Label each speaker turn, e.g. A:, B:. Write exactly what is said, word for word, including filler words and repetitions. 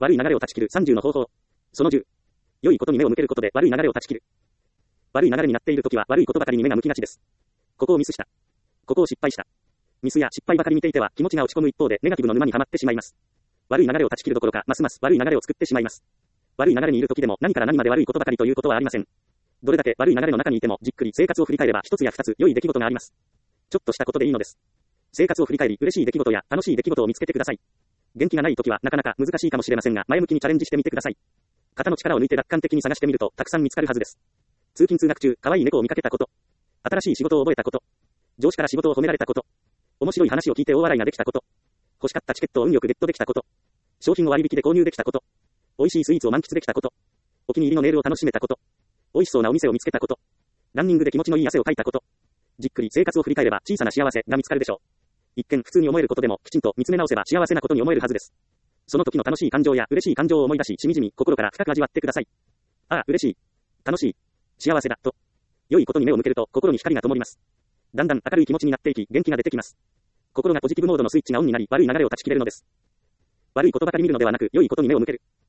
A: 悪い流れを断ち切るさんじゅうの方法。そのじゅう。良いことに目を向けることで悪い流れを断ち切る。悪い流れになっているときは悪いことばかりに目が向きがちです。ここをミスした。ここを失敗した。ミスや失敗ばかり見ていては気持ちが落ち込む一方でネガティブの沼にはまってしまいます。悪い流れを断ち切るどころかますます悪い流れを作ってしまいます。悪い流れにいる時でも何から何まで悪いことばかりということはありません。どれだけ悪い流れの中にいてもじっくり生活を振り返れば一つや二つ良い出来事があります。ちょっとしたことでいいのです。生活を振り返り嬉しい出来事や楽しい出来事を見つけてください。元気がない時はなかなか難しいかもしれませんが前向きにチャレンジしてみてください。肩の力を抜いて楽観的に探してみるとたくさん見つかるはずです。通勤通学中、可愛い猫を見かけたこと。新しい仕事を覚えたこと。上司から仕事を褒められたこと。面白い話を聞いて大笑いができたこと。欲しかったチケットを運よくゲットできたこと。商品を割引で購入できたこと。美味しいスイーツを満喫できたこと。お気に入りのネイルを楽しめたこと。美味しそうなお店を見つけたこと。ランニングで気持ちのいい汗をかいたこと。じっくり生活を振り返れば小さな幸せが見つかるでしょう。一見普通に思えることでもきちんと見つめ直せば幸せなことに思えるはずです。その時の楽しい感情や嬉しい感情を思い出し、しみじみ心から深く味わってください。ああ、嬉しい。楽しい。幸せだ。と。良いことに目を向けると心に光が灯ります。だんだん明るい気持ちになっていき、元気が出てきます。心がポジティブモードのスイッチがオンになり、悪い流れを断ち切れるのです。悪いことばかり見るのではなく、良いことに目を向ける。